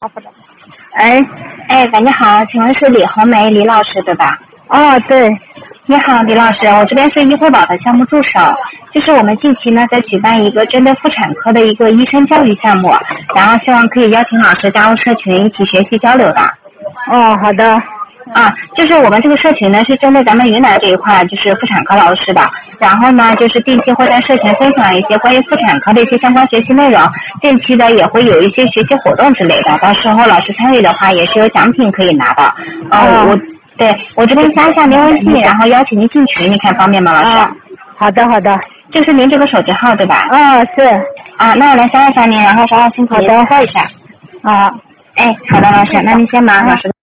哎， 喂，你好，请问是李红梅李老师对吧？ 哦，对， 你好，李老师，我这边是医惠宝的项目助手，就是我们近期呢在举办一个针对妇产科的一个医生教育项目，然后希望可以邀请老师加入社群一起学习交流的。 哦，好的。 就是我们这个社群呢是针对咱们云南这一块，就是妇产科老师的，然后呢就是定期会在社群分享一些关于妇产科的一些相关学习内容，近期的也会有一些学习活动之类的，到时候老师参与的话也是有奖品可以拿的。我这边加一下您微信，然后邀请您进群，你看方便吗，老师？ 好的好的。 就是您这个手机号对吧？ 是。 那我来加一下您，然后稍后辛苦您通过一下。 好的， 好的，老师，那您先忙，老师。